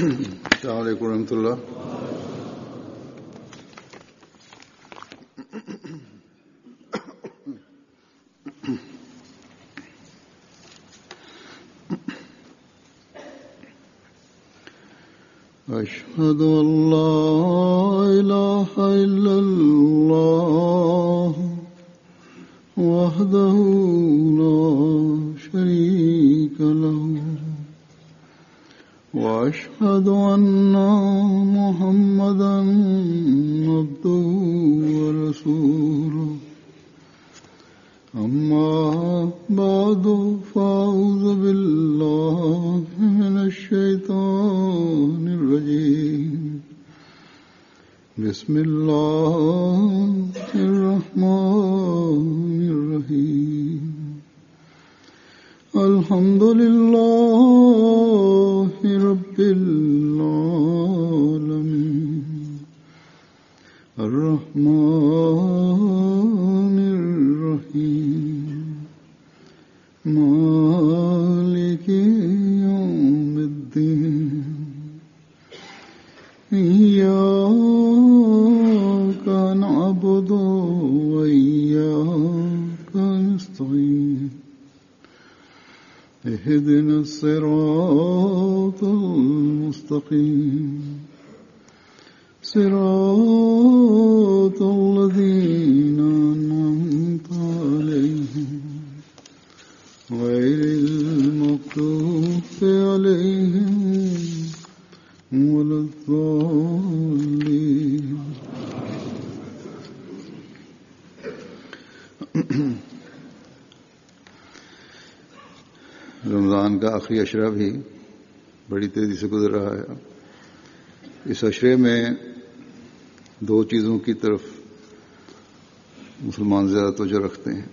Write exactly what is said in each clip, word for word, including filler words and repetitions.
Esselamu Aleyküm ve Rahmetullah. Eşhedü en la ilahe illallah vahdehu la şerike lehu ve eşhedü enne Muhammeden abduhu ve resuluhu. Amma ba'du fa'uzu billahi mineşşeytanirracim. Bismillahirrahmanirrahim. Elhamdülillahi Rabbil alemin. Errahmanirrahim. Maliki yevmiddin. İyyâke na'budu ve iyyâke nesta'in. İhdina s-sirâtal mustaqîm. Sirâtal lezîne en'amte aleyhim. Gayril mağdûbi aleyhim veleddâllîn. Ramzan का आखिरी अशरा भी बड़ी तेजी से गुजर रहा है। इस अशरे में दो चीज़ों की तरफ मुसलमान ज़्यादा तवज्जो रखते हैं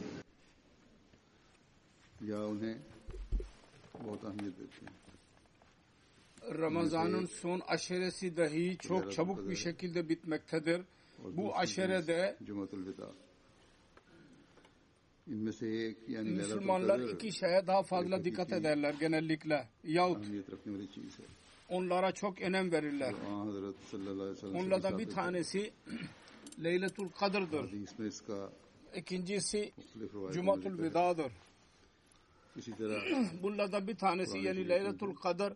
या उन्हें बहुत अहमियत देते हैं. Ramazan'ın son aşeresi dahi çok çabuk bir şekilde bitmektedir. Bu aşerede Müslümanlar iki şeye daha fazla dikkat ederler genellikle. Yahut onlara çok önem verirler. Onlardan bir tanesi Leyletul Kadr'dır. İkincisi Cumatul Veda'dır. Bunlardan bir tanesi yani Leyletul Kadr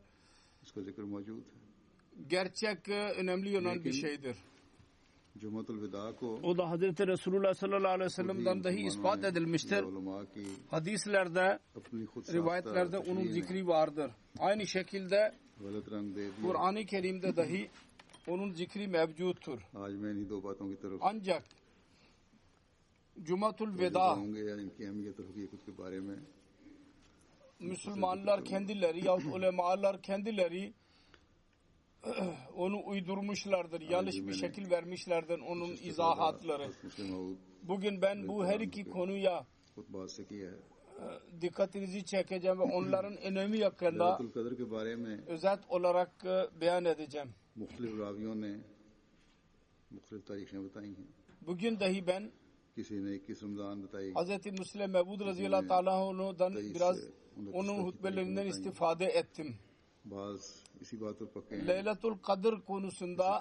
gerçek önemli olan bir şeydir. O da Hazreti Resulullah sallallahu aleyhi ve sellem'den dahi ispat edilmiştir. Hadislerde, rivayetlerde onun zikri vardır. Aynı şekilde Kur'an-ı Kerim'de dahi onun zikri mevcuttur. Ancak Cumatul Veda Müslümanlar kendileri yahut ulemalar kendileri onu uydurmuşlardır. Yanlış bir şekil vermişlerdir onun izahatları. Bugün ben bu her iki konuya dikkatinizi çekeceğim ve onların önemi hakkında özet olarak beyan edeceğim. Bugün dahi ben Hz. Müslim Mevud radıyallahu ta'ala anhu'dan biraz onun hutbelerinden istifade ettim. Leyletul Kadr konusunda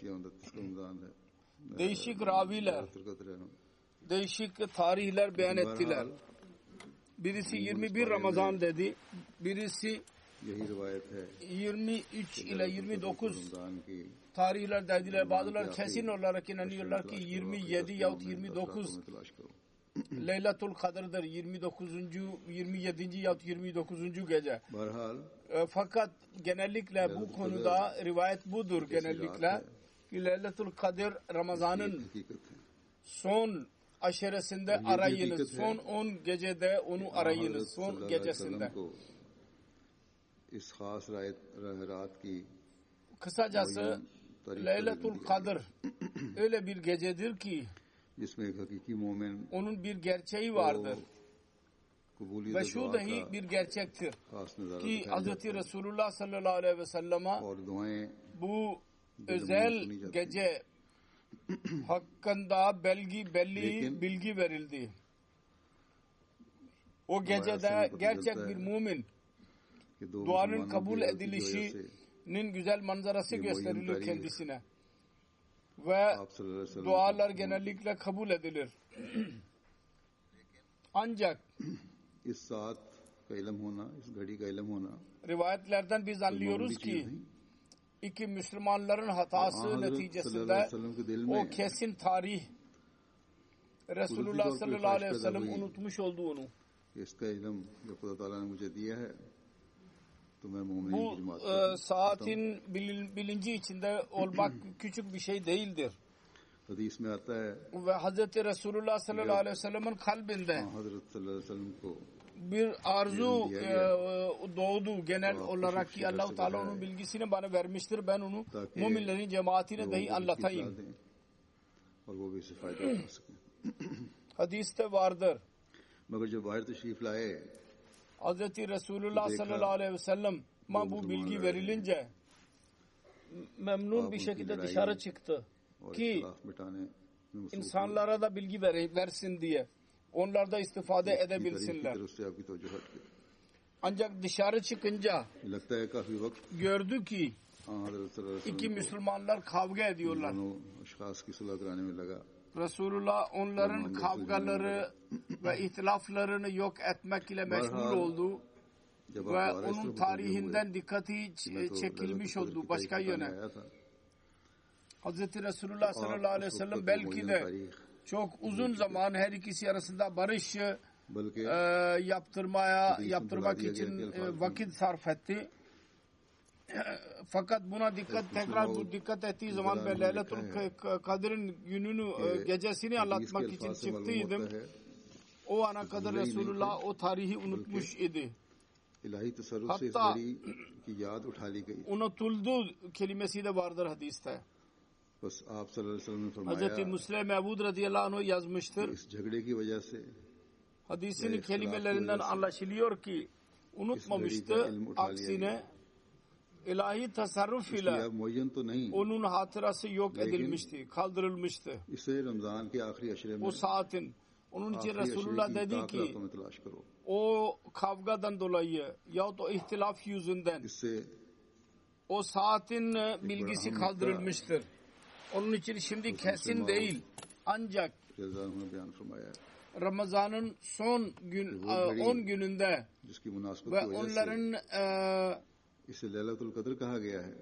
değişik raviler, değişik tarihler beyan ettiler. Birisi yirmi bir Ramazan dedi, birisi yirmi üç ile yirmi dokuz tarihler dediler. Bazıları kesin olarak inanıyorlar ki yirmi yedi yahut yirmi dokuz Leyletul Kadr'dır. yirmi dokuzuncu yirmi yedinci yahut yirmi dokuzuncu gece. E, fakat genellikle bu konuda rivayet budur genellikle. Ki Leyletul Kadr Ramazan'ın son aşeresinde arayınız. Son on gecede onu arayınız. Son gecesinde. Kısacası Leyletul Kadr öyle bir gecedir ki onun bir gerçeği vardır. Ve şu dahi bir gerçektir ki Hz. Resulullah sallallahu aleyhi ve sellem'e bu özel gece hakkında belgi, belli bilgi verildi. O gecede gerçek bir mümin duanın kabul edilişi nin güzel manzarası Ye gösterilir muayyen kendisine. Ve आप सल्लल्लाहु अलैहि वसल्लम dualar genellikle kabul edilir. Ancak इस साथ का इल्म होना, इस घड़ी का इल्म होना rivayetlerden biz कोई मामूली anlıyoruz चीज ki नहीं। iki Müslümanların hatası Aa, Hazret sallallahu neticesinde aleyhi ve sellem के दिल o में kesin tarih Resulullah तौर पे sallallahu aleyhi ve ख्वाहिश sellem पैदा हुई unutmuş olduğunu. इसका इल्म जो खुदा ताला ने मुझे दिया है तो मैं मोमिन Bu की जमात e, saatin bilin- bilinci içinde olmak küçük bir şey değildir. हदीस में आता है Ve Hazreti Resulullah sallallahu aleyhi ve sellem'in kalbinde हाँ, हजरत सल्लल्लाहु अलैहि वसल्लम को bir arzu diye e, diye. doğdu genel Aa, olarak küçük ki Allah-u şeyler Teala var. onun bilgisini bana vermiştir. Ben onu Tabii, müminlerin cemaatine लोगों dahi को इसकी anlatayım. इत्तला दें और वो भी इससे फायदा उठा सकें। Hadiste vardır. मगर जब बाहर तशरीफ लाए Hazreti Resulullah Dekha, sallallahu aleyhi ve sellem ma bu Müslümanlar bilgi verilince memnun bir Aa, şekilde bu dışarı lirayı çıktı और ki इख्तिलाफ मिटाने में मसरूफ insanlara da bilgi ver, versin diye. Onlar da istifade हुए। इसकी तारीफ की edebilsinler. तरफ से आपकी तवज्जो हट गई। Ancak dışarı çıkınca लगता है काफी वक्त gördü ki हाँ, हजरत सल्लल्लाहु अलैहि iki वसल्लम को Müslümanlar kavga ediyorlar. दोनों अशखास की सुलह कराने में लगा। Resulullah onların Tamam, kavgaları ve ihtilaflarını yok etmek ile meşgul Barhal, oldu जब ve आप वारिस onun हुए, tarihinden dikkati मैं ç- तो çekilmiş लैलतुल oldu कद्र başka की तारीफ yöne. बताया था। Hazreti Resulullah sallallahu आप aleyhi ve उस sellem वक्त belki मुअय्यन de तारीख çok uzun zaman her ikisi arasında barış e, बल्कि yaptırmaya Hadisin yaptırmak buladığı için geldiği e, alfaz vakit sarf etti. Fakat buna dikkat Eski tekrar Müslüman bu dikkat ettiği o zaman kadar ben Leyletul harika K- Kadir'in gününü e, कि gecesini हदीस के anlatmak için अल्फाज से मालूम çıktıydım. होता है O ana kadar Zühre-i Resulullah Neyfe, o tarihi unutmuş idi. इलाही तसर्रुफ से इस Hatta घड़ी की याद उठा ली गई। Unutuldu kelimesi de vardır hadiste. बस आप सल्लल्लाहु अलैहि वसल्लम ने Hazreti फरमाया Müslim Mevud radıyallahu anh yazmıştır. इस झगड़े की वजह से Hadisin ve kelimelerinden ihtilafı anlaşılıyor ki unutmamıştı. Aksine ilahi tasarruf इसलिए ile अब मुअय्यन तो नहीं। onun hatırası yok Lakin- edilmişti, kaldırılmıştı. इसे रमजान के आखिरी अशरे में O saatin. Onun için आखिरी अशरे Resulullah की dedi ताक ki रातों में तलाश करो। o kavgadan dolayı yahut o ihtilaf yüzünden इससे o saatin e, bilgisi bırakın kaldırılmıştır. Onun için şimdi kesin değil. Ancak रज़ा ने बयान फरमाया Ramazan'ın son gün on gününde जिसकी मुनासबत ve की वजह से onların e, इसे लैलतुल कद्र कहा गया है।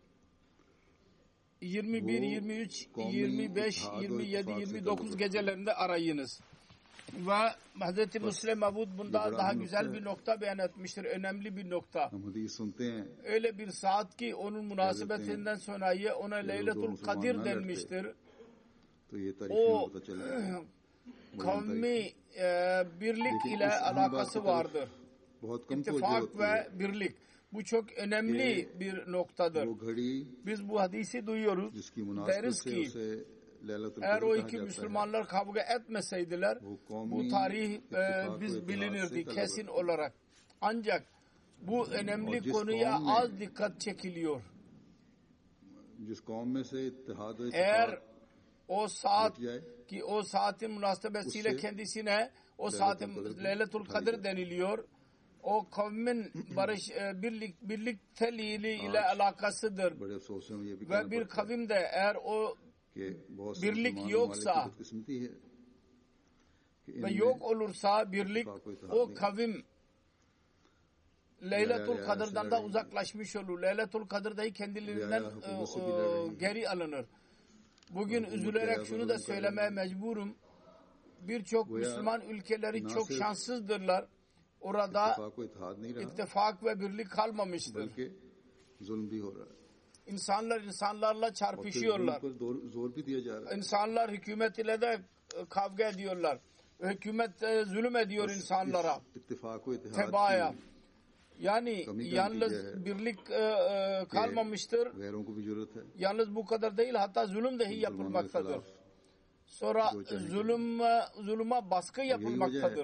yirmi bir, yirmi üç, yirmi beş, yirmi yedi, yirmi dokuz gecelerinde arayınız. Ve Hazreti Müslim Mevud bunda daha güzel bir nokta beyan etmiştir. Önemli bir nokta. हम हदीस सुनते हैं Öyle bir saat ki onun münasebetinden sonrayı ona Leyletul Kadir denmiştir. तो ये तारीख O पता चला kavmi e, birlik ile alakası vardır. बहुत कम तवज्जो İttifak होती है। ve birlik. Bu çok önemli bir noktadır. वो घड़ी Biz bu hadisi duyuyoruz. जिसकी मुनासबत Deriz से ki उसे लैलतुल eğer कद्र o कहा iki जाता है। Müslümanlar kavga etmeseydiler Bu kavmi bu tarih e, ittifak ve biz itiraz bilinirdi se kesin talep olarak. Ancak bu önemli जिस konuya कौम में- az dikkat çekiliyor. जिस कौम में से इत्तेहाद व Eğer इत्तेफाक o saat हट जाए ki o saatin münasebesiyle Usse- kendisine o Leyletul saatin Kadir Leyletul uठाई Kadir जाए। deniliyor. O kavmin barış e, birlik birlikteliği ile Ağaç. alakasıdır. बड़े अफसोस से ये भी Ve कहना bir पड़ता है kavimde eğer o कि बहुत से birlik मुसलमान yoksa ममालिक की बदकिस्मती है कि ve इनमें yok olursa birlik ittifak ve itihat o नहीं। kavim Leyletul Ya, ya, Kadir'dan da ya, uzaklaşmış olur. Leyletul Kadir dahi kendilerinden Ya, ya, e, hukuku e, bilir. geri alınır. Bugün Hukuku üzülerek bilir, şunu da hukuku söylemeye bilir. mecburum. Birçok Bu ya, Müslüman ülkeleri çok nasıl şanssızdırlar. Orada इत्तेफाक व इत्तेहाद नहीं रहा ittifak ve birlik kalmamıştır. बल्कि जुल्म भी हो रहा है İnsanlar insanlarla और फिर जुल्म çarpışıyorlar. पर जोर, जोर भी दिया जा रहा है। İnsanlar hükümet ile de e, kavga ediyorlar. Hükümet e, zulüm ediyor बस insanlara. इस इत्तेफाक व इत्तेहाद Tebaaya. की Yani Kami yalnız netice- birlik e, e, kalmamıştır. गैरों को भी जरूरत है Yalnız bu kadar değil, hatta zulüm dahi मुसलमानों के yapılmaktadır. खिलाफ Sonra जो चाहिए। zulüm zulüme baskı yapılmaktadır.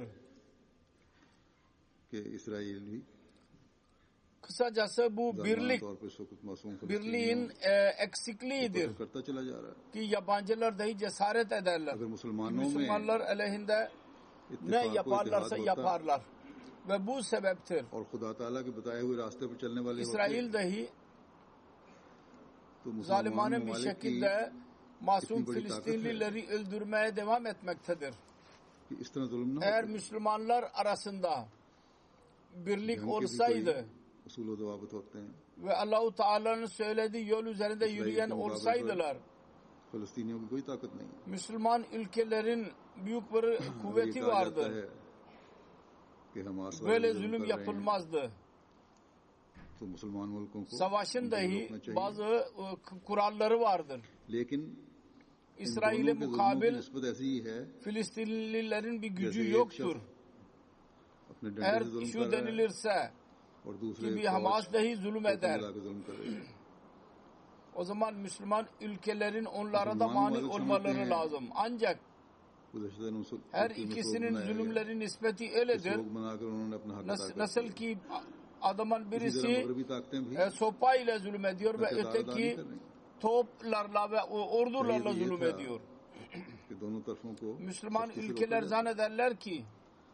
कि इसराइल भी Kısacası bu ज़ालिमाना birlik, तौर पर इस वक्त मासूम birliğin फलस्तीनियों e, को eksikliğidir कत्ल करता चला जा रहा है। ki yabancılar dahi cesaret ederler. अगर मुसलमानों में Müslümanlar aleyhinde ne इत्तेफाक व yaparlarsa इत्तेहाद होता yaparlar. Ve bu sebeptir. और खुदा ताला के बताए हुए रास्ते पर चलने वाले होते İsrail dahi zalimane bir şekilde masum Filistinlileri öldürmeye devam etmektedir. Eğer Müslümanlar arasında birlik olsaydı ve Allah-u Teala'nın söylediği yol üzerinde yürüyen olsaydılar, Müslüman ülkelerin büyük bir kuvveti vardı. Böyle zulüm yapılmazdı. Savaşın dahi bazı kuralları vardır. İsrail'e mukabil Filistinlilerin bir gücü yoktur. Eğer şu denilirse ki bir Hamas dahi zulüm eder, o zaman Müslüman ülkelerin onlara da mani olmaları lazım. Ancak her ikisinin zulümleri nispeti öyledir. Nasıl, nasıl ki adamın birisi e, sopa ile zulüm ediyor ve öteki toplarla ve ordularla zulüm ediyor. Müslüman ülkeler zannederler ki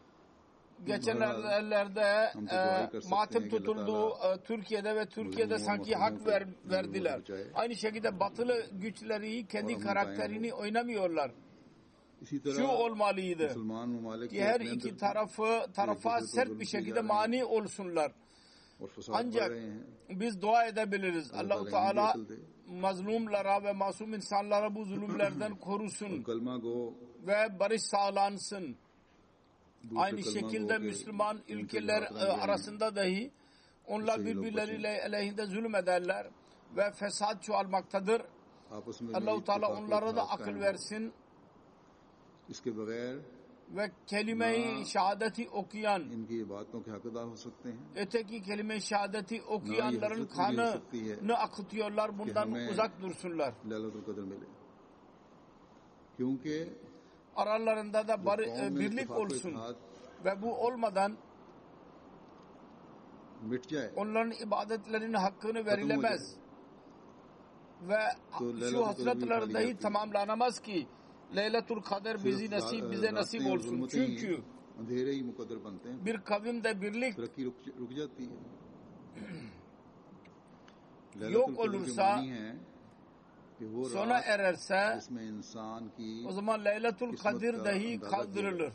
geçenlerde e, matem tutuldu e, Türkiye'de ve Türkiye'de sanki hak ver, verdiler. Aynı şekilde batılı güçleri kendi karakterini oynamıyorlar. Şu olmalıydı ki her iki tarafı tarafa sert bir şekilde mani olsunlar. Ancak biz dua edebiliriz. Allah-u Teala mazlumlara ve masum insanlara bu zulümlerden korusun ve barış sağlansın. Aynı şekilde Müslüman ülkeler arasında dahi onlar birbirleriyle aleyhinde zulüm ederler ve fesat çoğalmaktadır. Allah-u Teala onlara da akıl versin ve kelime-i şehadeti okuyan, öteki kelime-i şehadeti okuyanların kanını akıtıyorlar. Bundan uzak dursunlar. Aralarında da birlik olsun ve bu olmadan onların ibadetlerinin hakkını verilemez ve şu hasretler dahi tamamlanamaz ki Leyletul Kader bizi nasip, bize nasip olsun. Çünkü bir kavimde birlik yok olursa, sona ererse, o zaman Leyletul Kadir dahi kaldırılır.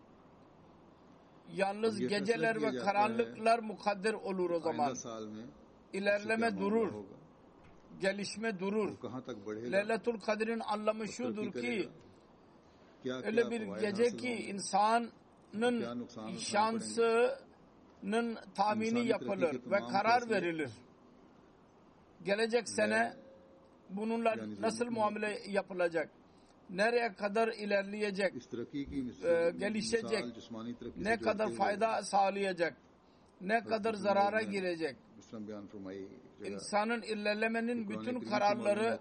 Yalnız geceler ve karanlıklar mukadder olur o zaman. İlerleme durur. Gelişme durur. Leyletul Kadir'in anlamı şudur ki öyle bir gece ki insanın şansının tahmini yapılır ve karar verilir. Gelecek sene bununla nasıl muamele yapılacak? Nereye kadar ilerleyecek? E, gelişecek? Ne kadar fayda sağlayacak? Ne kadar zarara girecek? İnsanın ilerlemenin bütün kararları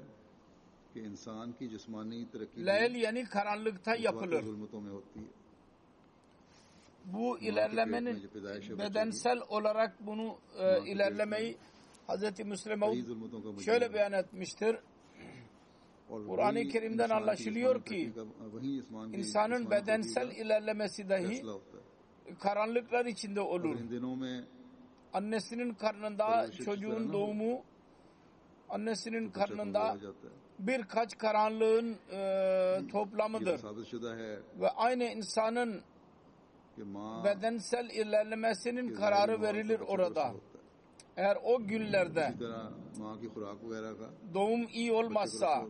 leyl yani karanlıkta yapılır. Bu ilerlemenin bedensel olarak bunu e, ilerlemeyi Hz. Müslim Maud şöyle beyan etmiştir. Kur'an-ı Kerim'den anlaşılıyor ki insanın bedensel ilerlemesi dahi karanlıklar içinde olur. Annesinin karnında çocuğun doğumu, annesinin karnında birkaç karanlığın e, toplamıdır. Ve aynı insanın bedensel ilerlemesinin kararı verilir orada. Eğer o günlerde doğum iyi olmazsa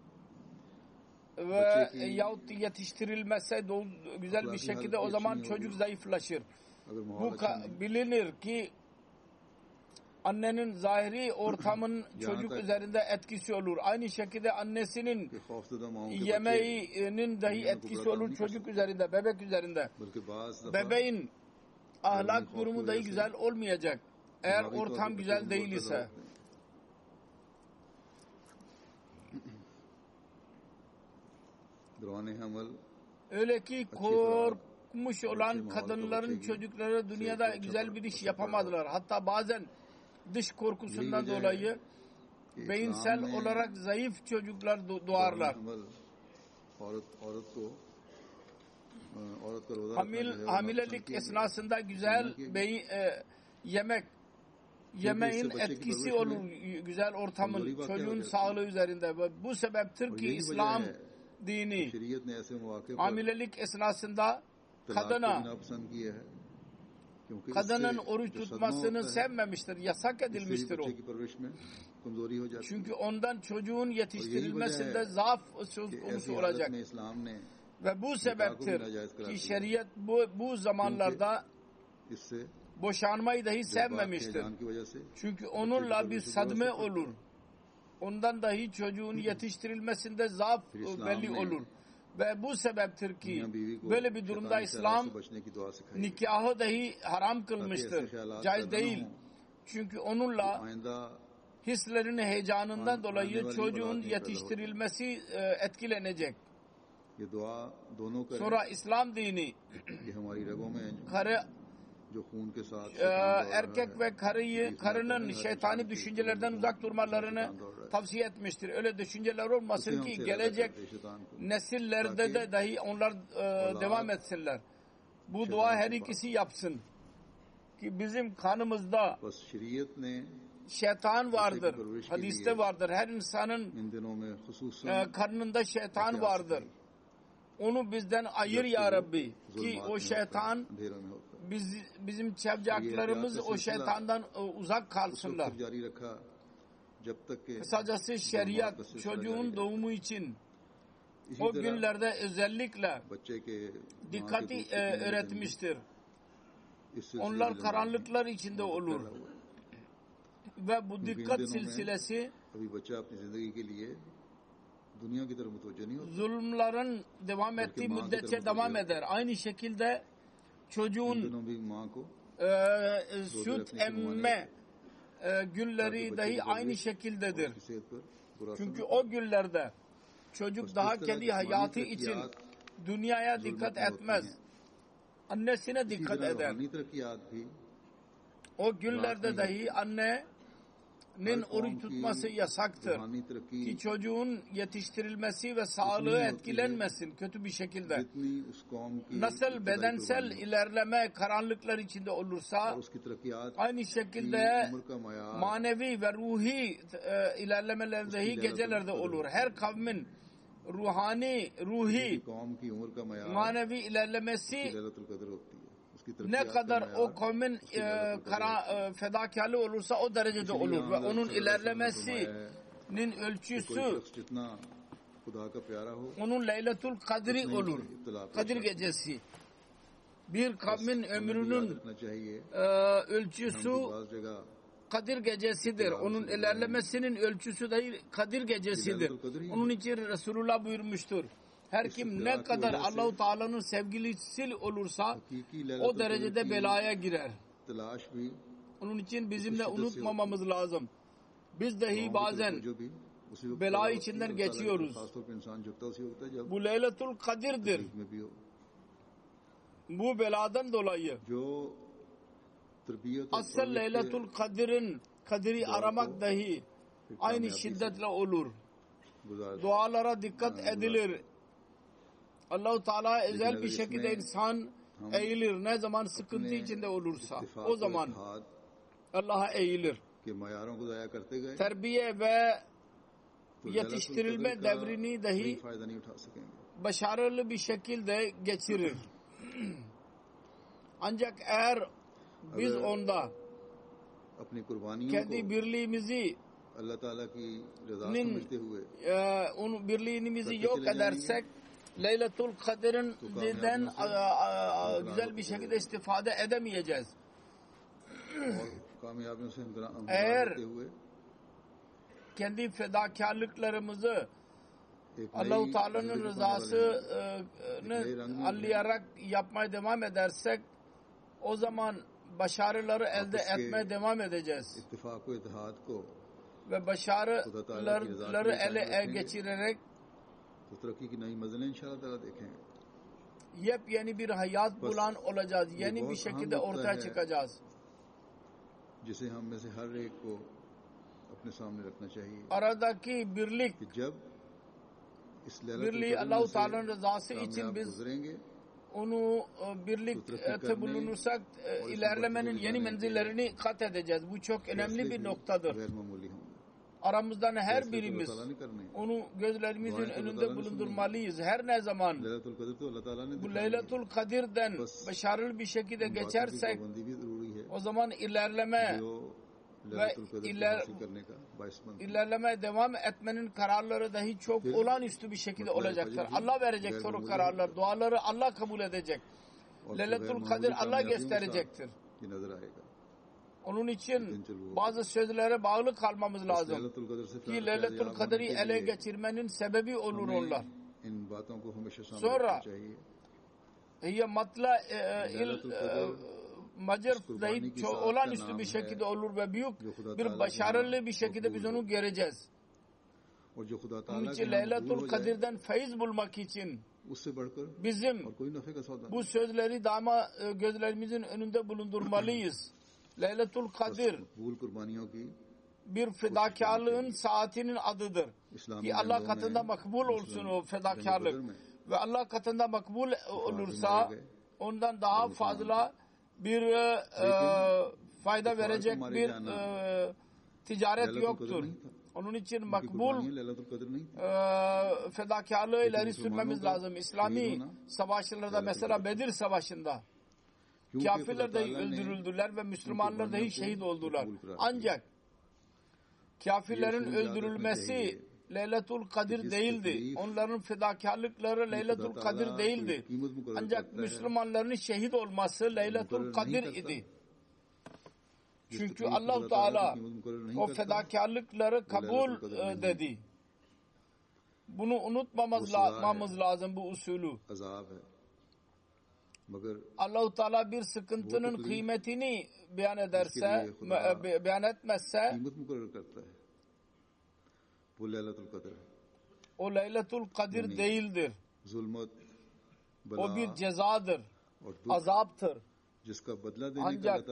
ve yahut yetiştirilmezse güzel bir şekilde o zaman çocuk zayıflaşır. Bu bilinir ki annenin zahiri ortamın çocuk üzerinde etkisi olur. Aynı şekilde annesinin yemeğinin dahi etkisi olur çocuk üzerinde, bebek üzerinde. Bebeğin ahlak durumu dahi güzel olmayacak. Eğer ortam güzel değil ise. Öyle ki korkmuş olan kadınların çocukları dünyada güzel bir iş yapamadılar. Hatta bazen dış korkusundan dolayı beyinsel olarak zayıf çocuklar doğarlar. Hamil, hamilelik esnasında güzel beyin, e, yemek yemeğin etkisi olur güzel ortamın çocuğun sağlığı üzerinde. Ve bu sebeptir ki İslam dini hamilelik esnasında kadına kadının oruç tutmasını sevmemiştir. Yasak edilmiştir o. Çünkü ondan çocuğun yetiştirilmesinde zaaf söz konusu olacak. Ve bu sebeptir ki şeriat bu, bu zamanlarda boşanmayı dahi sevmemiştir. Çünkü onunla bir sadme olur. Ondan dahi çocuğun yetiştirilmesinde zaaf belli olur. Ve bu sebeptir ki böyle bir durumda İslam nikahı dahi haram kılmıştır. Caiz değil. Çünkü onunla hislerin heyecanından dolayı çocuğun yetiştirilmesi etkilenecek. Sonra İslam dini karı erkek ve karıyı karının şeytani düşüncelerden uzak durmalarını tavsiye etmiştir. Öyle düşünceler olmasın ki gelecek nesillerde de dahi onlar e, devam etsinler. Bu dua her ikisi yapsın. Ki bizim kanımızda şeytan vardır. Hadiste vardır. Her insanın e, karnında şeytan vardır. Onu bizden ayır ya Rabbi ki o şeytan biz, bizim çabucaklarımız o şeytandan uzak kalsınlar. Kısacası şeriat çocuğun doğumu için o günlerde özellikle dikkati e, öğretmiştir. Onlar karanlıklar içinde olur. Ve bu dikkat silsilesi zulümlerin devam ettiği müddetçe devam eder. Aynı şekilde çocuğun e, süt emme e, günleri dahi aynı şekildedir. Çünkü o günlerde çocuk daha kendi hayatı için dünyaya dikkat etmez. Annesine dikkat eder. O günlerde dahi annenin oruç tutması yasaktır. Ki çocuğun yetiştirilmesi ve sağlığı etkilenmesin kötü bir şekilde. Nasıl bedensel ilerleme karanlıklar içinde olursa aynı şekilde manevi ve ruhi e, ilerlemeler dahi gecelerde olur. Her kavmin ruhani, ruhi, manevi ilerlemesi ne kadar o kavmin e, kara, e, fedakarlığı olursa o derecede olur ve onun ilerlemesinin ölçüsü onun Leyletul Kadri olur. Kadir gecesi. Bir kavmin ömrünün e, ölçüsü Kadir gecesidir. Onun ilerlemesinin ölçüsü de Kadir gecesidir. Onun için Resulullah buyurmuştur. Her kim ne kadar Allah-u Teala'nın sevgilisi olursa o derecede belaya girer. Onun için bizim de unutmamamız lazım. Biz dahi bazen bela içinden geçiyoruz. Bu Leyletul Kadir'dir. Bu beladan dolayı asıl Leyletul Kadir'in Kadir'i aramak dahi aynı şiddetle olur. Dualara dikkat edilir. Allah-u Teala özel bir şekilde insan eğilir. Ne zaman sıkıntı içinde olursa o zaman Allah'a eğilir. Terbiye ve yetiştirilme devrini dahi başarılı bir şekilde geçirir. Ancak eğer biz onda kendi birliğimizi onun birliğimizi yok edersek Leyletul Kadir'in güzel bir şekilde istifade edemeyeceğiz. Eğer kendi fedakarlıklarımızı Allah-u Teala'nın rızasını anlayarak yapmaya devam edersek o zaman başarıları elde etmeye devam edeceğiz. Ve başarıları ele geçirerek yepyeni bir hayat bulan olacağız. Yeni bir şekilde ortaya çıkacağız. Aradaki birlik birliği Allah-u Teala'nın rızası için biz onu birlikte bulunursak ilerlemenin yeni menzillerini kat edeceğiz. Bu çok önemli bir noktadır. Aramızdan her birimiz onu gözlerimizin önünde bulundurmalıyız. Her ne zaman bu Leyletul Kadir'den başarılı bir şekilde geçersek o zaman ilerleme ve iler, ilerleme devam etmenin kararları dahi çok olağanüstü bir şekilde olacaktır. Allah verecektir o kararlar. Duaları Allah kabul edecek. Leyletul Kadir Allah gösterecektir. Onun için bazı sözlere bağlı kalmamız lazım. Ki Leyletul Kadir'i ele geçirmenin sebebi olur onlar. Sonra hiye matla il Macer dahi olağanüstü bir şekilde olur ve büyük bir başarılı bir şekilde biz onu göreceğiz. Onun için Leyletul Kadir'den feyiz bulmak için bizim bu sözleri daima gözlerimizin önünde bulundurmalıyız. Leyletul Kadir bir fedakarlığın saatinin adıdır. Ki Allah katında makbul olsun o fedakarlık. Ve Allah katında makbul olursa ondan daha fazla bir e, fayda verecek bir e, ticaret yoktur. Onun için makbul e, fedakarlığı ileri sürmemiz lazım. İslami savaşlarda mesela Bedir Savaşı'nda kafirler dahi öldürüldüler ve Müslümanlar dahi şehit oldular. Ancak kafirlerin öldürülmesi Leyletul Kadir değildi. Onların fedakarlıkları Leyletul Kadir değildi. Ancak Müslümanların şehit olması Leyletul Kadir idi. Çünkü Allah-u Teala o fedakarlıkları kabul dedi. Bunu unutmamamız lazım bu usulü. Allah-u Teala bir sıkıntının kıymetini beyan ederse, beyan etmezse o Leyletul Kadir değildir. O bir cezadır, azaptır. Ancak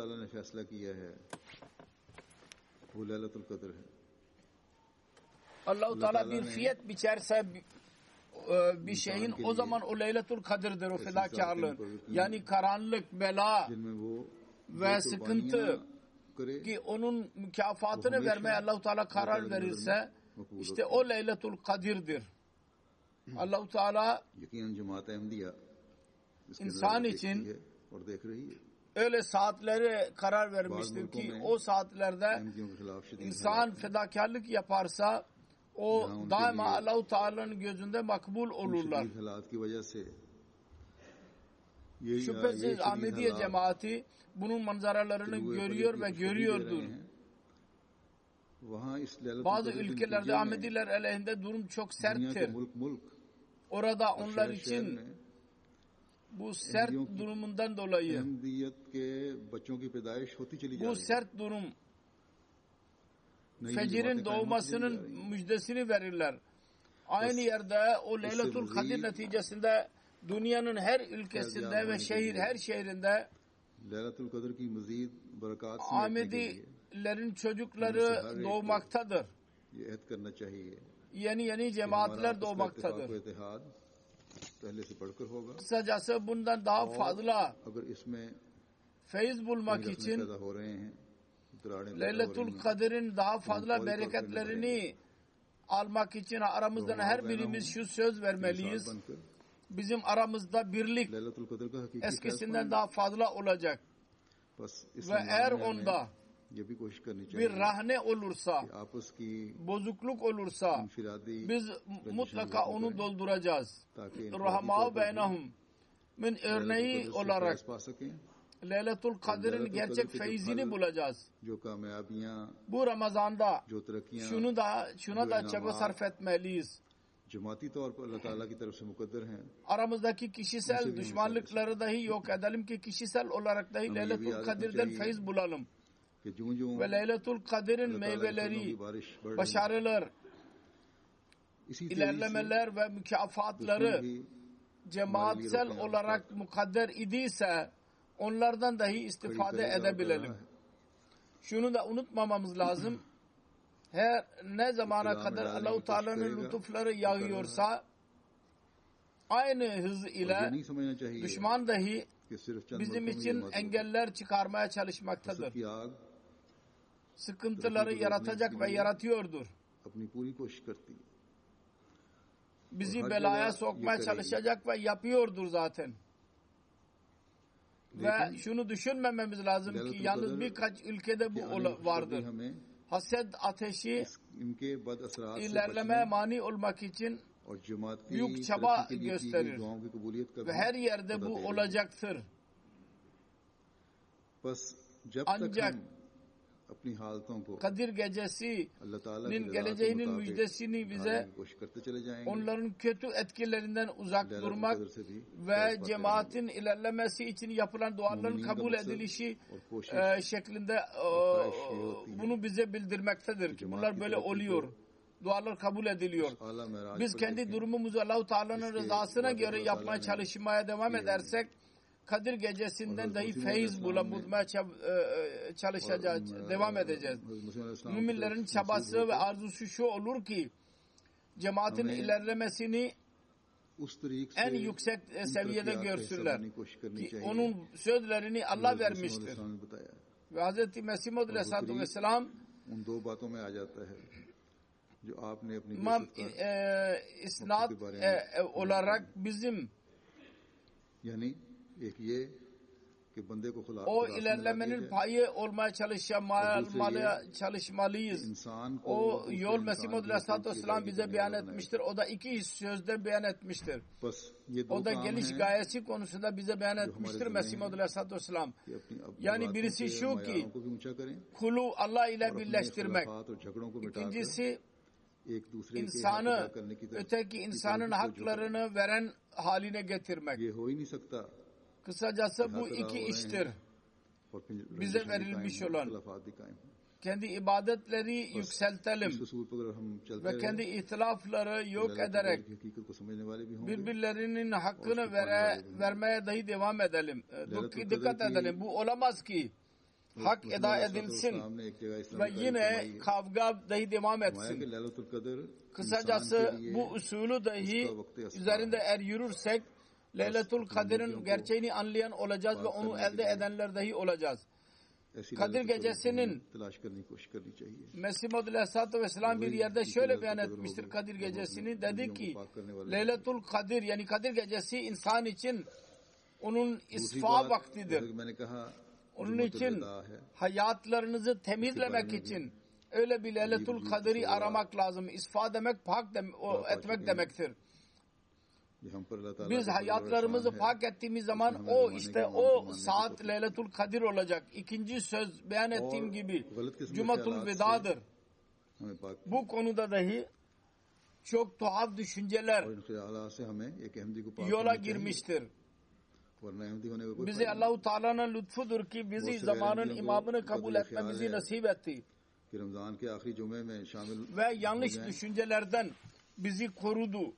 Allah-u Teala bir fiyat biçerse bir şeyin o zaman o Leyletul Kadir'dir o fedakarlığın. Yani karanlık, bela ve sıkıntı ki onun mükafatını vermeye Allah-u Teala karar verirse işte o Leyletul Kadir'dir. Allah-u Teala insan için öyle saatleri karar vermiştir ki o saatlerde insan fedakarlık yaparsa o daima Allah-u Teala'nın gözünde makbul olurlar. Şüphesiz Ahmediye cemaati bunun manzaralarını görüyor ve görüyordur. Bazı ülkelerde Ahmediler aleyhinde durum çok serttir. Orada onlar için bu sert durumundan dolayı bu sert durum fecirin doğmasının müjdesini verirler. Aynı yerde o Leyletul Kadir neticesinde dünyanın her ülkesinde ve şehir her şehrinde Ahmedilerin çocukları doğmaktadır. Yeni yeni cemaatler doğmaktadır. Kısacası bundan daha fazla feyiz bulmak için Leyletul Kadir'in daha fazla bereketlerini almak için aramızdan her birimiz şu söz vermeliyiz. Bizim aramızda birlik eskisinden daha fazla olacak. Ve eğer onda bir rahne olursa, bozukluk olursa biz mutlaka onu dolduracağız. Rahmâ beynehum min örneği olarak Leyletul Kadir'in gerçek feyzini bulacağız. Bu Ramazan'da şunu da şuna da çaba sarf etmeliyiz. Aramızdaki kişisel düşmanlıkları dahi yok edelim ki kişisel olarak dahi Leyletul Kadir'den feyiz bulalım. Ve Leyletul Kadir'in meyveleri, başarılar, ilerlemeler ve mükafatları cemaatsel olarak mukadder idiyse onlardan dahi istifade edebilelim. Şunu da unutmamamız lazım. Her ne zamana kadar Allah-u Teala'nın lütufları yağıyorsa aynı hız ile düşman dahi bizim için engeller çıkarmaya çalışmaktadır. Sıkıntıları yaratacak ve yaratıyordur. Bizi belaya sokmaya çalışacak ve yapıyordur zaten. Ve şunu düşünmememiz lazım ki yalnız birkaç ülkede bu vardır. Haset ateşi ilerlemeye mani olmak için büyük çaba gösterir. Ve her yerde bu olacaktır. Ancak Kadir Gecesi'nin geleceğinin müjdesini bize onların kötü etkilerinden uzak durmak ve cemaatin ilerlemesi için yapılan duaların kabul edilişi e, şeklinde e, bunu bize bildirmektedir ki bunlar böyle oluyor. Dualar kabul ediliyor. Biz kendi durumumuzu Allah-u Teala'nın rızasına göre yapmaya çalışmaya devam edersek Kadir Gecesi'nden dahi feyiz bulamaya çalışacağız, devam edeceğiz. Müminlerin çabası ve arzusu şu olur ki cemaatin ilerlemesini en yüksek seviyede görsünler. Ki onun sözlerini Allah vermiştir. Ve Hz. Mesih Maud Aleyhisselatü Vesselam İmam e, isnat e, olarak bizim yani o ilerlemenin payı olmaya çalışmaya çalışmalıyız. O yol Mesih Maud Aleyhisselatü Vesselam bize beyan etmiştir. O da iki sözde beyan etmiştir. O da geliş gayesi konusunda bize beyan etmiştir Mesih Maud Aleyhisselatü Vesselam. Yani birisi şu ki kulu Allah ile birleştirmek. İkincisi insanı öteki insanın haklarını veren haline getirmek. Kısacası bu iki iştir. Bize verilmiş olan. Kendi ibadetleri yükseltelim ve kendi ihtilafları yok ederek birbirlerinin hakkını vere, vermeye dahi devam edelim. Dikkat edelim. Bu olamaz ki hak eda edilsin ve yine kavga dahi devam etsin. Kısacası bu usulü dahi üzerinde eğer yürürsek Leyletul Kadir'in gerçeğini anlayan olacağız ve onu elde edenler dahi olacağız. Kadir Gecesi'nin Mesih Maud Aleyhisselatü Vesselam bir yerde şöyle beyan etmiştir Kadir Gecesi'ni. Dedi ki Leyletul Kadir yani Kadir Gecesi insan için onun isfa vaktidir. Onun için hayatlarınızı temizlemek için öyle bir Leyletul Kadir'i aramak lazım. İsfa demek pak dem etmek demektir. Biz hayatlarımızı pak ettiğimiz zaman o işte o saat Leyletul Kadir olacak. İkinci söz beyan ettiğim gibi Cumatul Veda'dır. Bu konuda dahi çok tuhaf düşünceler yola girmiştir. Bize Allah-u Teala'nın lütfudur ki bizi zamanın imamını kabul etmemizi nasip etti. Ve yanlış düşüncelerden bizi korudu.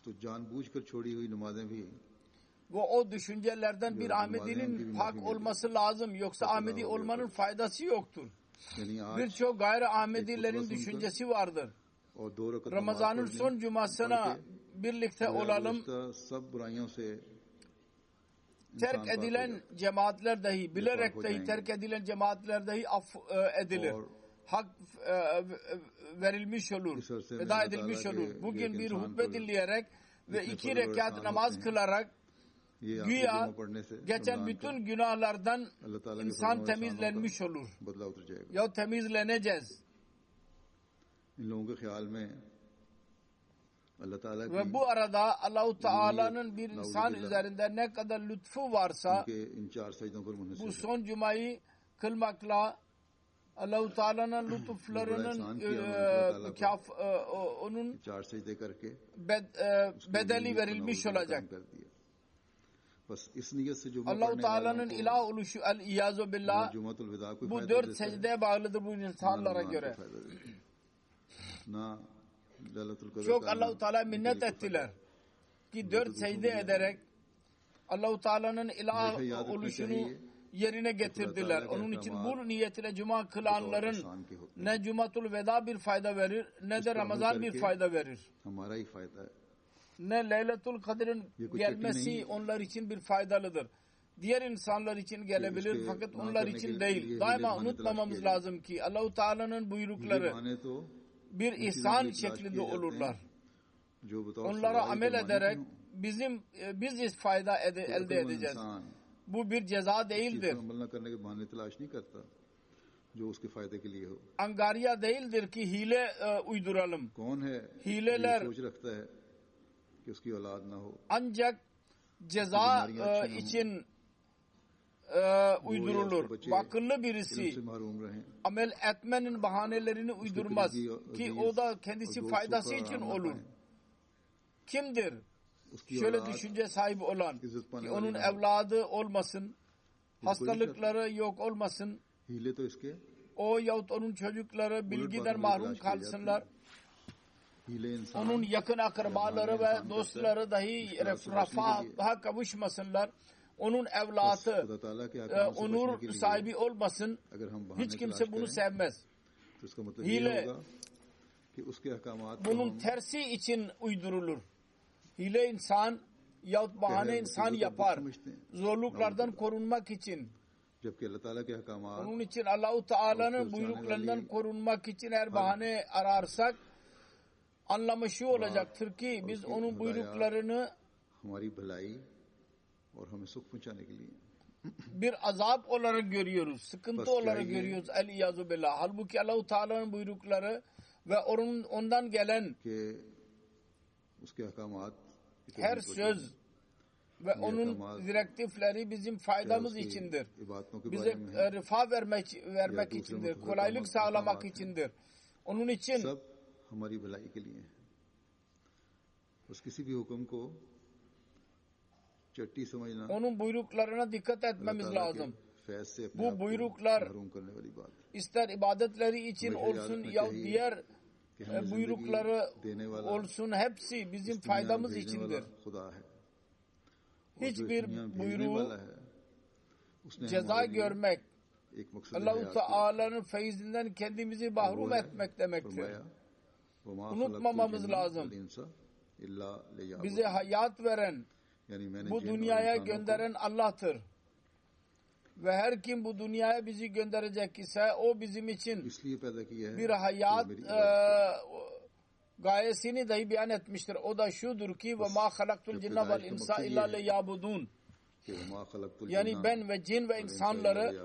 Ve o düşüncelerden bir Ahmedi'nin pak olması lazım. Yoksa Ahmedi olmanın faydası yoktur. Birçok gayri Ahmedilerin düşüncesi vardır. Ramazan'ın son cumasına birlikte olalım. Terk edilen cemaatler dahi, bilerek dahi terk edilen cemaatler dahi af edilir. Hak verilmiş olur, eda edilmiş olur. Bugün bir hutbe dinleyerek ve iki rekat namaz kılarak güya geçen bütün günahlardan insan temizlenmiş olur. Ya temizleneceğiz. Ve bu arada Allah-u Teala'nın bir insan üzerinde ne kadar lütfu varsa bu son cumayı kılmakla Allah-u Teala'nın lütuflarının kaf, onun bedeli verilmiş olacak. Allah-u Teala'nın ilah oluşu el-İyazu billah bu dört secdeye bağlıdır bu insanlara göre. Çok Allah-u Teala minnet ettiler ki dört secde ederek Allah-u Teala'nın ilah oluşunu yerine getirdiler. Onun için bu niyetiyle cuma kılanların ne Cumatul Veda bir fayda verir ne de Ramazan bir fayda verir. ne Leyletul Kadir'in gelmesi onlar için bir faydalıdır. Diğer insanlar için gelebilir fakat onlar için değil. Daima unutmamamız lazım ki Allah-u Teala'nın buyrukları bir ihsan şeklinde olurlar. Onlara amel ederek bizim biz fayda ede, elde edeceğiz. Bu bir ceza değildir. Angarya değildir ki hile e, uyduralım. Hileler ancak ceza e, için e, uydurulur. Akıllı birisi amel etmenin bahanelerini uydurmaz ki o da kendisi faydası için olur. Kimdir? Şöyle düşünce sahibi olan ki onun evladı olmasın, hastalıkları yok olmasın, o yahut onun çocukları bilgiden mahrum kalsınlar, onun yakın akrabaları ve dostları dahi refaha kavuşmasınlar, onun evlatı e, onur sahibi olmasın, hiç kimse bunu sevmez. Hile bunun tersi için uydurulur. Hile insan yahut bahane insan yapar. Zorluklardan korunmak için. Onun için Allah-u Teala'nın buyruklarından korunmak için eğer bahane ararsak anlamı şu olacaktır ki biz onun buyruklarını bir azap olarak görüyoruz. Sıkıntı olarak görüyoruz. El-İyazu billah. Halbuki Allah-u Teala'nın buyrukları ve onun ondan gelen her söz ve onun direktifleri bizim faydamız içindir. Bize rıfa vermek, vermek içindir. Kolaylık sağlamak içindir. Onun için onun buyruklarına dikkat etmemiz lazım. Bu buyruklar ister ibadetleri için olsun ya diğer buyrukları olsun hepsi bizim faydamız içindir. Hiçbir buyruğu ceza görmek Allah-u Teala'nın feyzinden kendimizi mahrum etmek demektir. Unutmamamız lazım. Bize hayat veren, bu dünyaya gönderen Allah'tır. Ve her kim bu dünyaya bizi gönderecek ise o bizim için bir hayat e, gayesini dahi beyan etmiştir. O da şudur ki ve ma halaktul cinne vel insa illa liyabudun. Yani ben ve cin ve insanları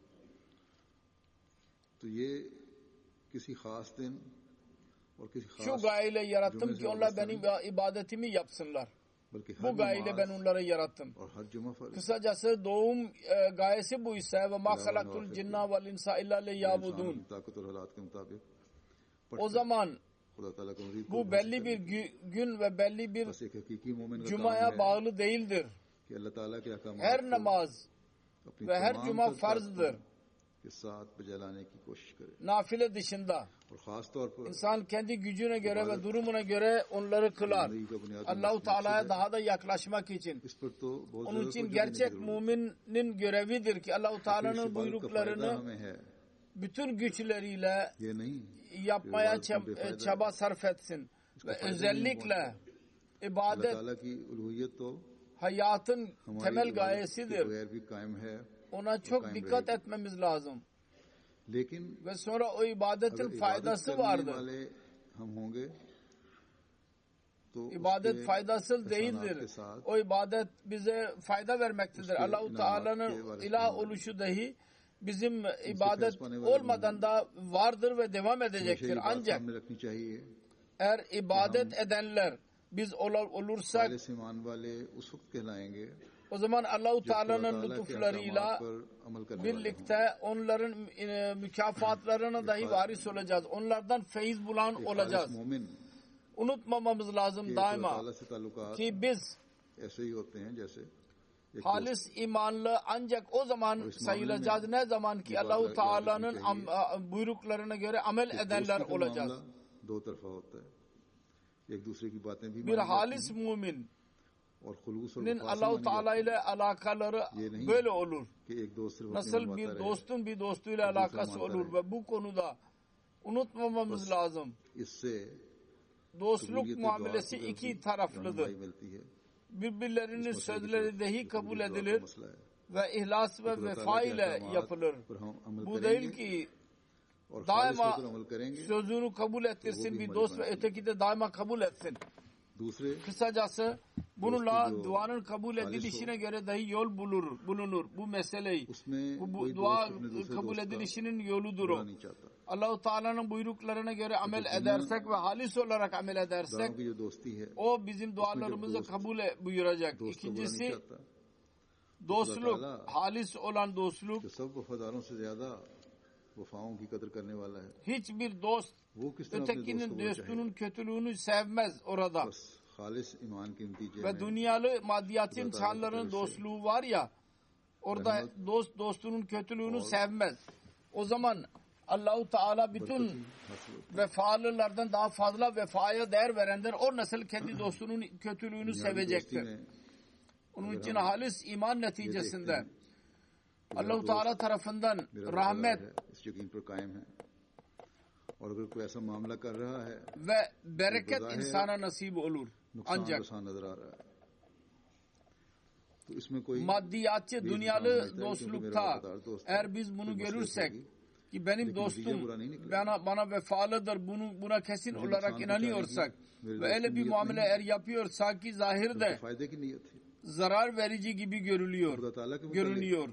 şu gayeyle yarattım ki onlar benim ibadetimi yapsınlar. Bu gayeyle ben onları yarattım. Kısacası doğum e, gayesi bu ise ve ma halaktul cinne vel insa illa liyabudun. O zaman bu belli bir gün ve belli bir cumaya bağlı değildir. Her namaz ve her cuma farzdır. Nafile dışında insan kendi gücüne göre ve durumuna göre onları kılar. Allah-u Teala'ya daha da yaklaşmak için. Onun için gerçek müminin görevidir ki Allah-u Teala'nın buyruklarını bütün güçleriyle yapmaya çaba sarf etsin. Ve özellikle ibadet hayatın temel gayesidir. Ona çok dikkat etmemiz lazım. Ve sonra o ibadetin faydası vardır. İbadet faydasız değildir. O ibadet bize fayda vermektedir. Allah-u Teala'nın ilah oluşu dahi bizim ibadet olmadan da vardır ve devam edecektir. Ancak eğer ibadet edenler biz olursak o zaman Allah-u Teala'nın lütuflarıyla birlikte onların mükafatlarına dahi varis olacağız. Onlardan feyiz bulan olacağız. Unutmamamız lazım daima ki biz halis imanlı ancak o zaman sayılacağız ne zaman ki Allah-u Teala'nın buyruklarına göre amel edenler olacağız. Bir halis mümin Allah-u Teala ile alakaları böyle olur. Nasıl bir dostun bir dostuyla alakası olur ve bu konuda unutmamamız lazım. dostluk muamelesi iki taraflıdır. Birbirlerinin sözleri dahi kabul edilir ve ihlas ve vefa ile yapılır. Bu değil ki daima sözünü kabul ettirsin bir dost ve öteki de daima kabul etsin. Kısacası bununla duanın kabul edilişine göre dahi yol bulur, bulunur. Bu meseleyi, bu, bu dua kabul edilişinin yoludur o. Allah-u Teala'nın buyruklarına göre amel edersek ve halis olarak amel edersek o bizim dualarımızı kabul buyuracak. İkincisi dostluk, halis olan dostluk. Hiçbir dost ötekinin dostunun kötülüğünü sevmez orada. Ve dünyalı maddiyatın insanların dostluğu var ya, orada dost dostunun kötülüğünü sevmez. O zaman Allah-u Teala bütün vefalılardan daha fazla vefaya değer verendir. O nasıl kendi dostunun kötülüğünü sevecektir. Onun için halis iman neticesinde Allah-u Teala tarafından rahmet ve bereket insana nasip olur. Ancak maddiyatçı dünyalı dostlukta eğer biz bunu görürsek ki benim dostum bana, bana vefalıdır, bunu, buna kesin olarak inanıyorsak ve öyle bir muamele eğer yapıyorsak ki zahirde zarar verici gibi görülüyor. görünüyor.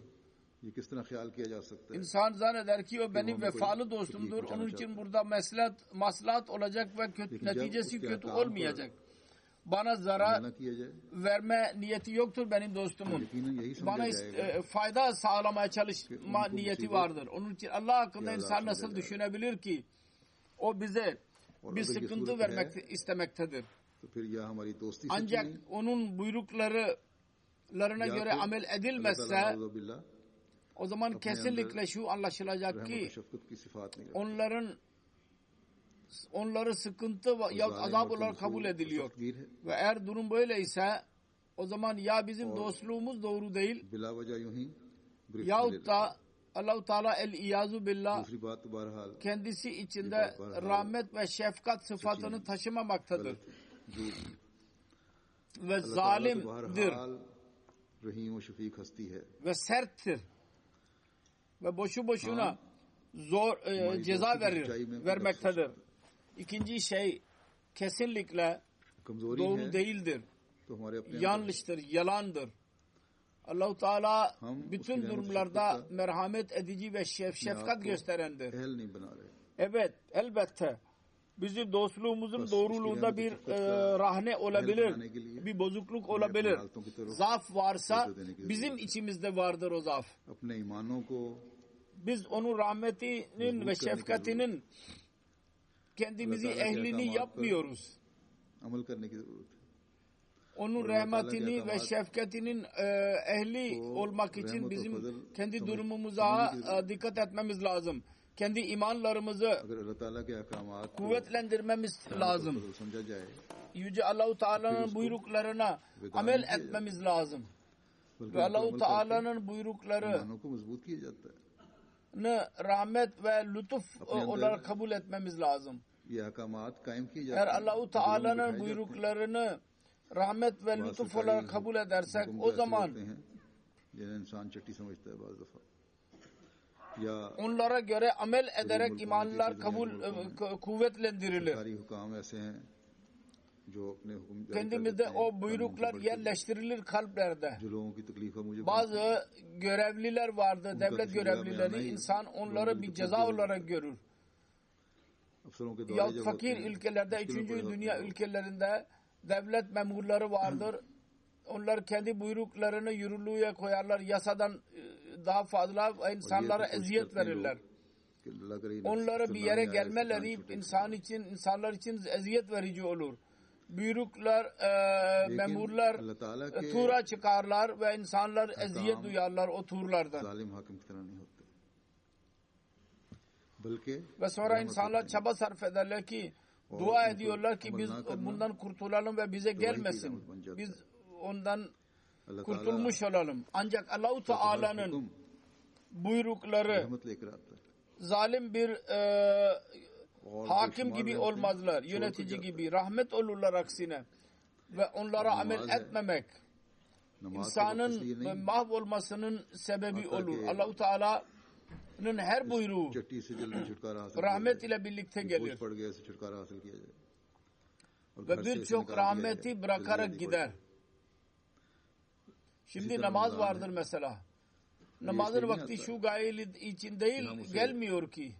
İnsan zanneder ki o benim vefalı dostumdur. Onun için burada maslahat, maslahat olacak ve kötü, neticesi kötü olmayacak. Bana zarar verme niyeti yoktur benim dostumun. Bana e, fayda sağlamaya çalışma niyeti vardır. Onun için Allah hakkında insan nasıl düşünebilir ki o bize bir sıkıntı vermek istemektedir. Ancak onun buyruklarına göre amel edilmezse o zaman kesinlikle şu anlaşılacak ki onların onları sıkıntı ya azap olarak kabul ediliyor. Ve eğer durum böyleyse o zaman ya bizim dostluğumuz doğru değil yahut da Allah-u Teala el-İyazu billah kendisi içinde rahmet ve şefkat sıfatını taşımamaktadır. Ve zalimdir. Ve serttir. Ve boşu boşuna zor e, ceza verir, vermektedir. İkinci şey kesinlikle doğru değildir. Yanlıştır, yalandır. Allah-u Teala bütün durumlarda merhamet edici ve şef, şefkat gösterendir. Evet, elbette bizim dostluğumuzun doğruluğunda bir e, rahne olabilir, bir bozukluk olabilir. Zaaf varsa bizim içimizde vardır o zaaf. Biz onun rahmetinin ve şefkatinin kendimizi ehlini yapmıyoruz. Onun rahmetini ve şefkatinin e, ehli olmak için bizim kendi durumumuza e, dikkat etmemiz lazım. Kendi imanlarımızı kuvvetlendirmemiz lazım. Yüce Allah-u Teala'nın buyruklarına amel etmemiz lazım. Ve Allah-u Teala'nın buyruklarını rahmet ve lütuf olarak kabul etmemiz lazım. Eğer Allah-u Teala'nın buyruklarını rahmet ve lütuf olarak kabul edersek o zaman onlara göre amel ederek imanlar kabul kuvvetlendirilir. Kendimizde o buyruklar yerleştirilir kalplerde. Bazı görevliler vardı, devlet görevlileri, insan onları bir ceza olarak görür. Ya fakir ülkelerde, üçüncü dünya ülkelerinde devlet memurları vardır. Onlar kendi buyruklarını yürürlüğe koyarlar. Yasadan daha fazla insanlara eziyet verirler. Onlara bir yere gelmeleri insan için, insanlar için eziyet verici olur. Buyruklar, e, memurlar e, tura çıkarlar ve insanlar eziyet duyarlar o turlardan. Ve sonra insanlar çaba sarf ederler ki dua ediyorlar ki biz bundan kurtulalım ve bize gelmesin. Biz ondan kurtulmuş olalım. Ancak Allah-u Teala'nın buyrukları zalim bir e, hakim gibi olmazlar, yönetici gibi. Rahmet olurlar aksine. Ve onlara amel etmemek insanın mahvolmasının sebebi olur. Allah-u Teala'nın her buyruğu rahmet ile birlikte gelir. Ve birçok rahmeti bırakarak gider. Şimdi namaz vardır mesela. Namazın vakti şu gaye için değil, gelmiyor ki.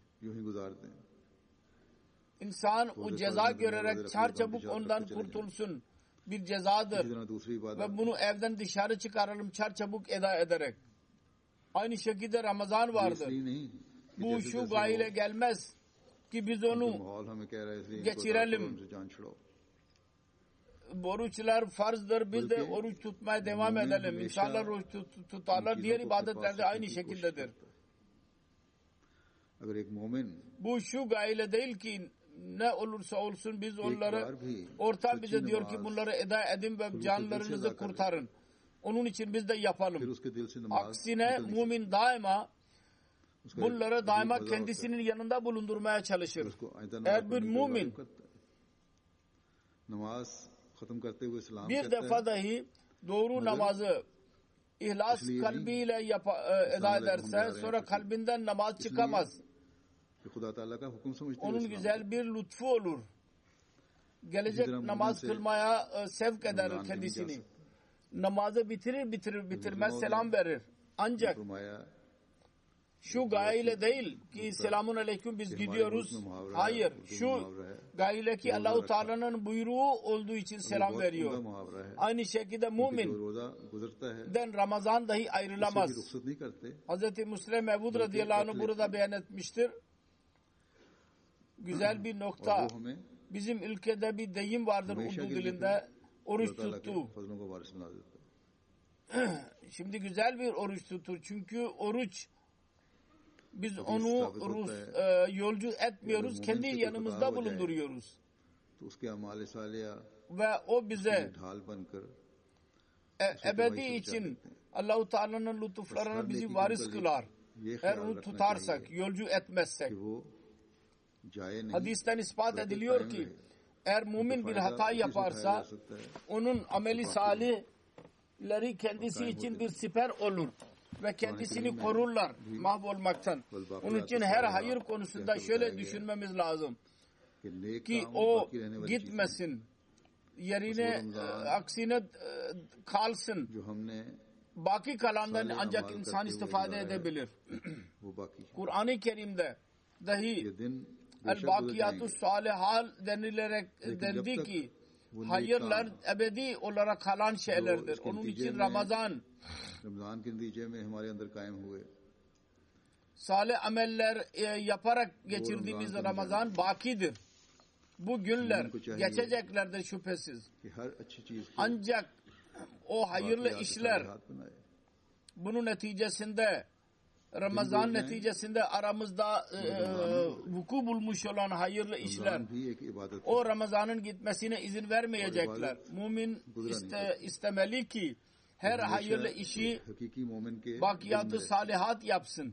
İnsan o ceza görerek çarçabuk ondan kurtulsun. Bir cezadır. Ve bunu evden dışarı çıkaralım çarçabuk eda ederek. Aynı şekilde Ramazan vardır. Bu şu gayle gelmez ki biz onu geçirelim. Oruçlar farzdır. Biz de oruç tutmaya devam edelim. İnsanlar oruç tut, tutarlar. Diğer ibadetlerde aynı şekildedir. Bu şu gayle değil ki ne olursa olsun biz onları orta bize diyor ki bunları eda edin ve canlarınızı kurtarın. Onun için biz de yapalım. Aksine mümin daima bunları daima kendisinin yanında bulundurmaya çalışır. Eğer bir mümin bir defa dahi doğru namazı ihlas kalbiyle yap, eda ederse sonra kalbinden namaz çıkamaz. Onun güzel bir lütfu olur. Gelecek namaz kılmaya sevk eder kendisini. Namazı bitirir bitirir bitirmez selam verir. Ancak şu gayeyle değil ki selamun aleyküm biz gidiyoruz. Hayır. Şu gayeyle ki Allah-u Teala'nın buyruğu olduğu için selam veriyor. Aynı şekilde müminden Ramazan dahi ayrılamaz. Hazreti Müslim Mevud radıyallahu anh burada beyan etmiştir. Güzel bir nokta. Bizim ülkede bir deyim vardır Urdu dilinde. Oruç tuttu. Şimdi güzel bir oruç tutur. Çünkü oruç biz onu Rus, e, yolcu etmiyoruz. Kendi yanımızda bulunduruyoruz. Ve o bize e, ebedi için Allah-u Teala'nın lütuflarını bizi varis kılar. Eğer onu tutarsak, yolcu etmezsek. Hadisten ispat ediliyor ki eğer mümin bir hata yaparsa onun ameli salihleri kendisi için bir siper olur ve kendisini korurlar mahvolmaktan. Onun için her hayır konusunda şöyle düşünmemiz lazım ki o gitmesin, yerine aksine kalsın. Baki kalandan ancak insan istifade edebilir. Kur'an-ı Kerim'de dahi El-Bakiyatu Salihal denilerek dendi ki hayırlar ebedi olarak kalan şeylerdir. Onun için Ramazan salih ameller yaparak geçirdiğimiz Ramazan bakidir. Bu günler geçeceklerdir şüphesiz. Ancak o hayırlı işler bunun neticesinde Ramazan neticesinde aramızda e, vuku bulmuş olan hayırlı işler o Ramazan'ın gitmesine izin vermeyecekler. Mümin iste, istemeli ki her hayırlı işi bakiyat-ı salihat yapsın.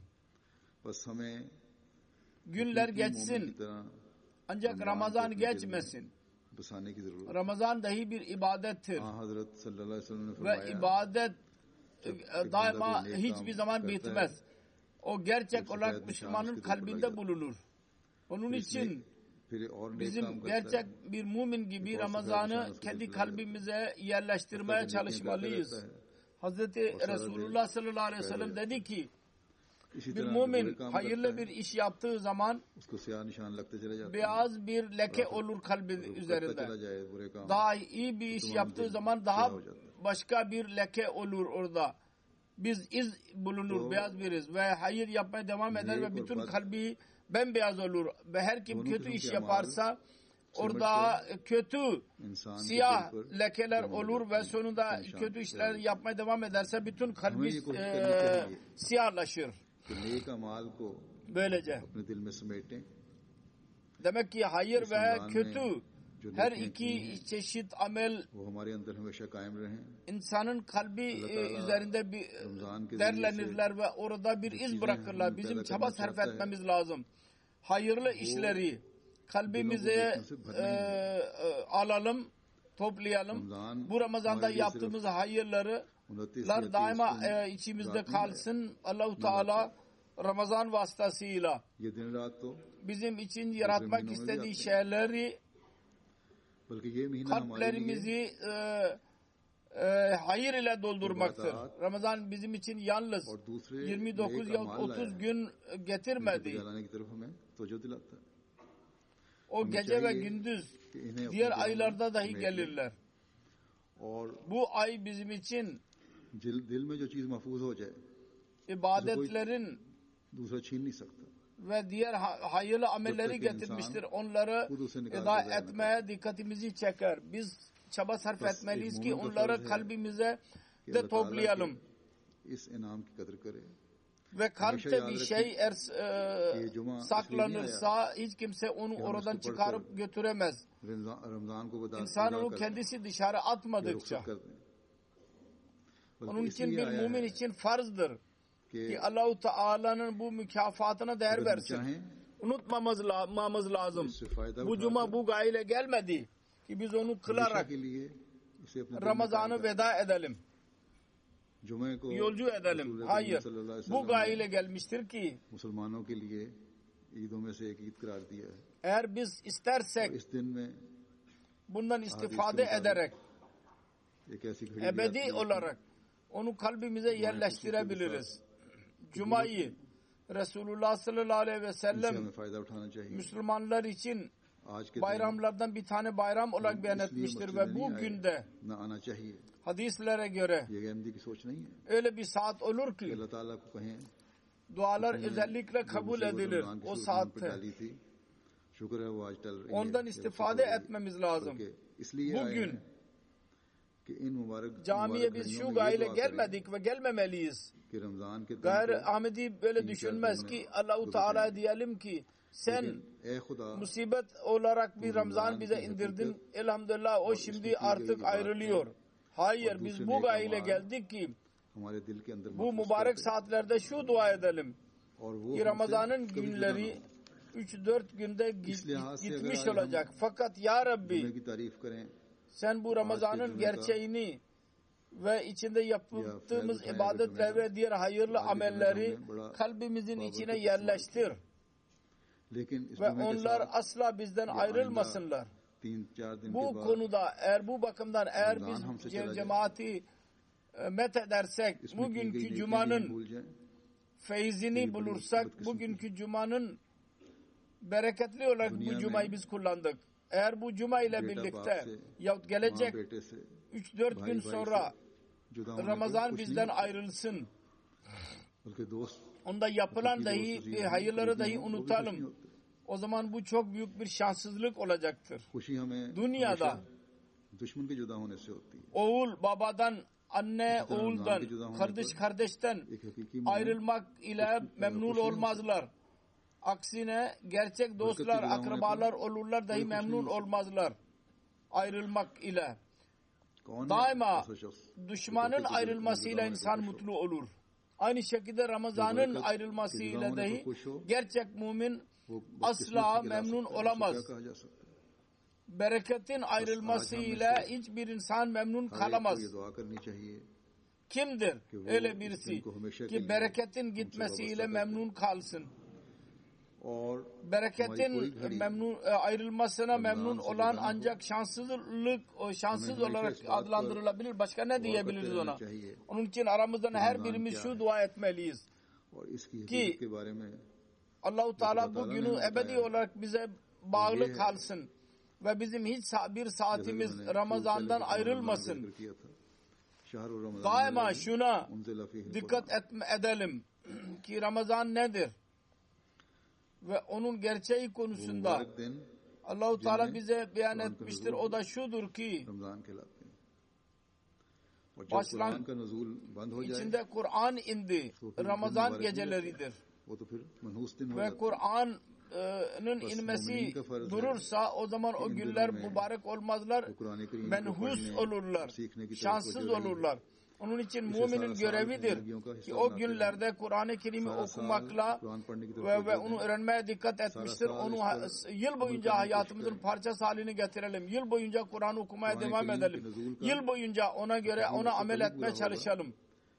Günler geçsin. Ancak Ramazan geçmesin. Ramazan dahi bir ibadettir. Ve ibadet daima hiçbir zaman bitmez. O gerçek olarak Müslümanın kalbinde bulunur. Onun için bizim gerçek bir mümin gibi Ramazan'ı kendi kalbimize yerleştirmeye çalışmalıyız. Hazreti Resulullah sallallahu aleyhi ve sellem dedi ki bir mümin hayırlı bir iş yaptığı zaman beyaz bir leke olur kalbi üzerinde. Daha iyi bir iş yaptığı zaman daha başka bir leke olur orada. Biz iz bulunur, beyaz bir iz ve hayır yapmaya devam eder ve bütün kalbi bembeyaz olur. Ve her kim kötü iş yaparsa orada kötü siyah lekeler olur ve sonunda kötü işler yapmaya devam ederse bütün kalbi e, siyahlaşır. Böylece. Demek ki hayır ve kötü her iki çeşit amel insanın kalbi üzerinde bir derlenirler ve orada bir iz bırakırlar. Bizim çaba sarf etmemiz lazım. Hayırlı işleri kalbimize e, e, alalım, toplayalım. Bu Ramazan'da yaptığımız hayırları daima e, içimizde kalsın. Allah-u Teala Ramazan vasıtasıyla bizim için yaratmak istediği şeyleri kalplerimizi e, e, hayır ile doldurmaktır. Ramazan bizim için yalnız yirmi dokuz ya otuz gün getirmedi. O gece ve gündüz diğer aylarda dahi gelirler. Bu ay bizim için ibadetlerin ve diğer hayırlı amelleri getirmiştir. Onları eda etmeye dikkatimizi çeker. Biz çaba sarf etmeliyiz ki onları kalbimize de toplayalım. Ve kalpte bir şey eğer e, saklanırsa hiç kimse onu oradan çıkarıp götüremez. İnsan onu kendisi dışarı atmadıkça. Onun için bir mümin için farzdır ki Allah-u Teala'nın bu mükafatına değer versin. Unutmamamız lazım. Bu cuma bu gayeyle gelmedi ki biz onu kılarak Ramazan'ı veda edelim. Yolcu edelim. Hayır. Bu gayeyle gelmiştir ki eğer biz istersek bundan istifade ederek ebedi olarak onu kalbimize yerleştirebiliriz. Cuma'yı Resulullah sallallahu aleyhi ve sellem Müslümanlar için bayramlardan bir tane bayram olarak beyan etmiştir ve bu günde hadislere göre öyle bir saat olur ki dualar özellikle kabul edilir o saatte. Ondan istifade etmemiz lazım. Bugün camiye biz şu gayeyle gelmedik ve gelmemeliyiz. Gayr Ahmedi böyle düşünmez ki Allah-u Teala diyelim ki sen musibet olarak bir Ramazan bize indirdin. Elhamdülillah o şimdi artık ayrılıyor. Hayır, biz bu gayeyle geldik ki bu mübarek saatlerde şu dua edelim ki Ramazan'ın günleri üç dört günde gitmiş olacak. Fakat Ya Rabbi sen bu Ramazan'ın gerçeğini ve içinde yaptığımız ibadetler ve diğer hayırlı amelleri kalbimizin içine yerleştir. Ve onlar asla bizden ayrılmasınlar. Bu konuda eğer bu bakımdan eğer biz cemaati met edersek, bugünkü Cuma'nın feyzini bulursak, bugünkü Cuma'nın bereketli olarak bu Cuma'yı biz kullandık. Eğer bu Cuma ile birlikte yahut gelecek üç dört gün sonra Ramazan bizden ayrılsın. Onda yapılan dahi hayırları dahi unutalım. O zaman bu çok büyük bir şanssızlık olacaktır. Dünyada oğul babadan, anne oğuldan, kardeş kardeşten ayrılmak ile memnun olmazlar. Aksine gerçek dostlar, akrabalar olurlar dahi memnun olmazlar ayrılmak ile. Daima düşmanın ayrılmasıyla insan mutlu olur. Aynı şekilde Ramazan'ın ayrılmasıyla dahi gerçek mümin asla memnun olamaz. Bereketin ayrılmasıyla hiçbir insan memnun kalamaz. Kimdir öyle birisi ki bereketin gitmesiyle memnun kalsın? Bereketin memnun ayrılmasına memnun olan ancak şanssızlık, o şanssız olarak adlandırılabilir. Başka ne diyebiliriz ona? Onun için aramızdan her birimiz şu dua etmeliyiz ki Allah-u Teala bu günü ebedi olarak bize bağlı kalsın ve bizim hiç bir saatimiz Ramazan'dan ayrılmasın. Daima şuna dikkat edelim ki Ramazan nedir? Ve onun gerçeği konusunda Allah-u Teala bize beyan etmiştir. O da şudur ki başlangıç içinde Kur'an indi. Ramazan geceleridir. Ve Kur'an'ın inmesi durursa o zaman o günler mübarek olmazlar. Menhus olurlar. Şanssız olurlar. Onun için müminin görevidir ki o günlerde Kur'an-ı Kerim'i okumakla ve, ve onu öğrenmeye dikkat etmiştir. Onu yıl boyunca hayatımızın parçası haline getirelim. Yıl boyunca Kur'an okumaya devam edelim. Yıl boyunca ona göre ona amel etmeye çalışalım.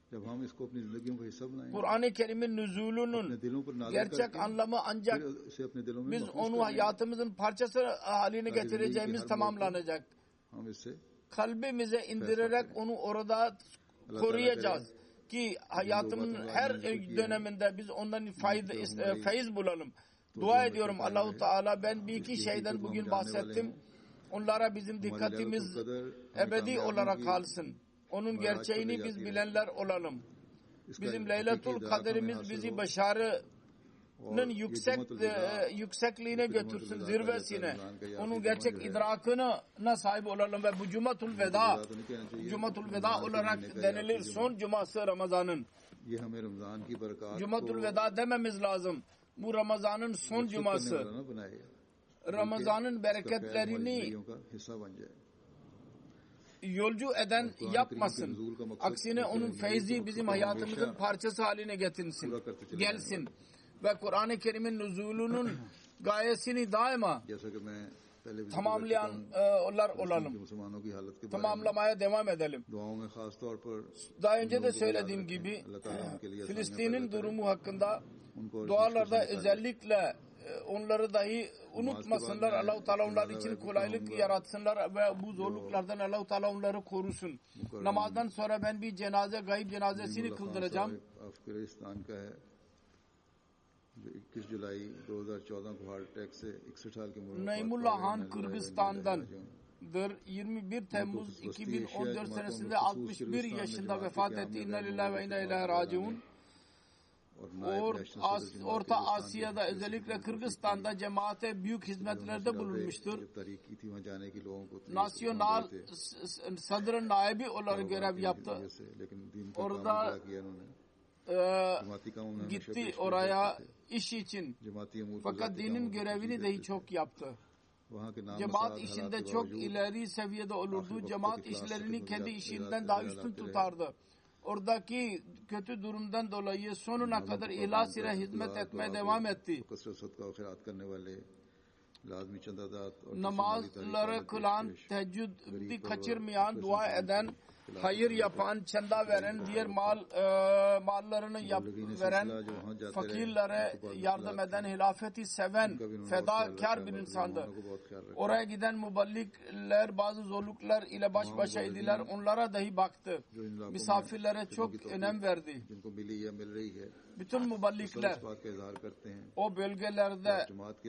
Kur'an-ı Kerim'in nüzulünün gerçek anlamı ancak biz onu hayatımızın parçası haline getireceğimiz tamamlanacak. Kalbimize indirerek onu orada koruyacağız ki hayatımın her döneminde biz ondan faiz, faiz bulalım. Dua ediyorum Allah-u Teala, ben bir iki şeyden bugün bahsettim. Onlara bizim dikkatimiz ebedi olarak kalsın. Onun gerçeğini biz bilenler olalım. Bizim Leyletul Kaderimiz bizi başarının yüksek yüksekliğine götürsün, zirvesine. Onun gerçek idrakına sahip olalım ve bu Cumatul Veda, Cumatul Veda olarak denilir, son cuması Ramazan'ın. Cumatul Veda dememiz lazım. Bu Ramazan'ın son cuması. Ramazan'ın bereketlerini yolcu eden yapmasın. Aksine onun feyzi bizim hayatımızın parçası haline getirsin, gelsin. Ve Kur'an-ı Kerim'in nüzulünün gayesini daima tamamlayanlar olalım. Tamamlamaya devam edelim. Daha önce de söylediğim gibi Filistin'in durumu hakkında dualarda özellikle onları dahi unutmasınlar. Allah-u Teala onlar için kolaylık yaratsınlar ve bu zorluklardan Allah-u Teala onları korusun. Namazdan sonra ben bir cenaze, gayb cenazesini kıldıracağım. इक्कीस जुलाई दो हज़ार चौदह को heart attack से इकसठ साल की उम्र में Naimullah Han Kırgızistan'dandır. yirmi bir Temmuz iki bin on dört senesinde altmış bir yaşında vefat etti. İnna lillahi ve inna ileyhi raciun. Orta Asya'da özellikle Kırgızistan'da cemaate büyük hizmetlerde bulunmuştur. Nasyonal sadrın naibi olarak görev yaptı. Orada Ee, gitti oraya iş için. Fakat dinin görevini de çok yaptı. Cemaat işinde çok ileri seviyede olurdu. Cemaat işlerini kendi işinden daha üstün tutardı. Oradaki kötü durumdan dolayı sonuna kadar ihlas ile hizmet etmeye devam etti. Namazları kılan, teheccüdü kaçırmayan, dua eden, hayır yapan, çanda veren, diğer mal e, mallarını yap, veren, fakirlere yardım eden, hilafeti seven, fedakar bir insandı. Oraya giden muballikler bazı zorluklar ile baş başaydılar. Onlara dahi baktı. Misafirlere çok önem verdi. Bütün muballikler o bölgelerde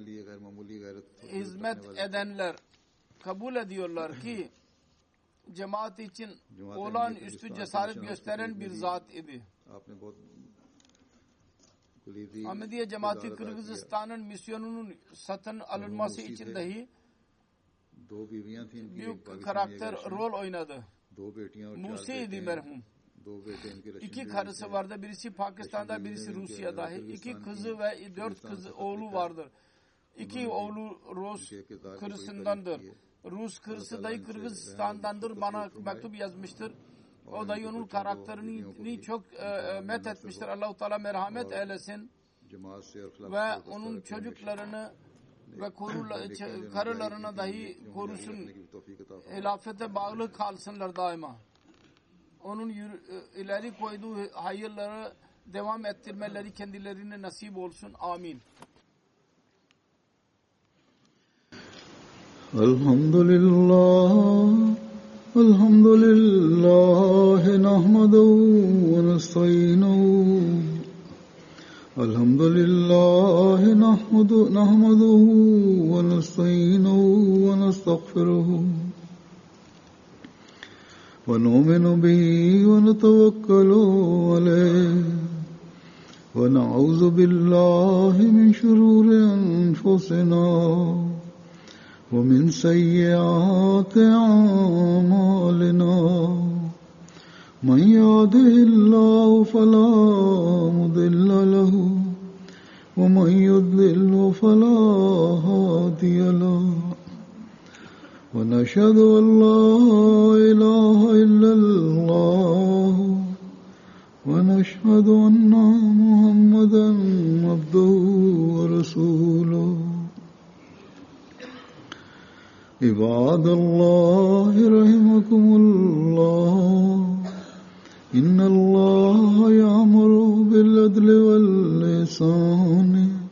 hizmet edenler kabul ediyorlar ki cemaat için olağanüstü cesaret gösteren bir zat idi. Ahmediye Cemaati Kırgızistan'ın misyonunun satın alınması için dahi büyük karakter rol oynadı. Musi'ydi merhum. İki karısı vardı. Birisi Pakistan'da, birisi Rusya'da. İki kızı ve dört kızı oğlu vardır. İki oğlu Rus kırısındandır. Rus kırısı dayı Kırgızistan'dandır. Bana mektup yazmıştır. O dayı onun karakterini çok e, met etmiştir. Allah-u Teala merhamet eylesin. Ve onun çocuklarını ve karılarına dahi korusun. Hilafete bağlı kalsınlar daima. Onun ileri koyduğu hayırları devam ettirmeleri kendilerine nasip olsun. Amin. Elhamdülillah, elhamdülillah, nahmeduhu ve nesta'inuhu. Elhamdülillah, nahmeduhu ve nesta'inuhu ve nestağfiruhu. Ve nu'minu bihi ve netevekkalu aleyh. Ve na'udzu billahi min şururi enfusina. ومن سيئات أعمالنا من يهده الله فلا مضل له ومن يضلل فلا هادي له ونشهد أن لا إله إلا الله ونشهد أن محمدا عبده ورسوله عباد الله رحمكم الله إن الله يأمر بالعدل والإحسان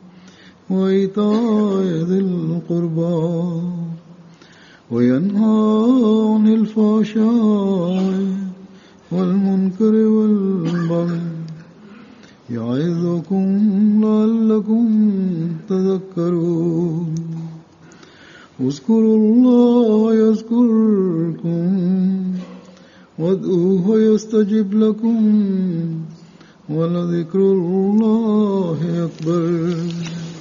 وإيتاء ذي القربى وينهى عن الفحشاء والمنكر والبغي يعظكم لعلكم تذكرون اذكروا الله يذكركم وادعوه يستجب لكم ولذكر الله أكبر.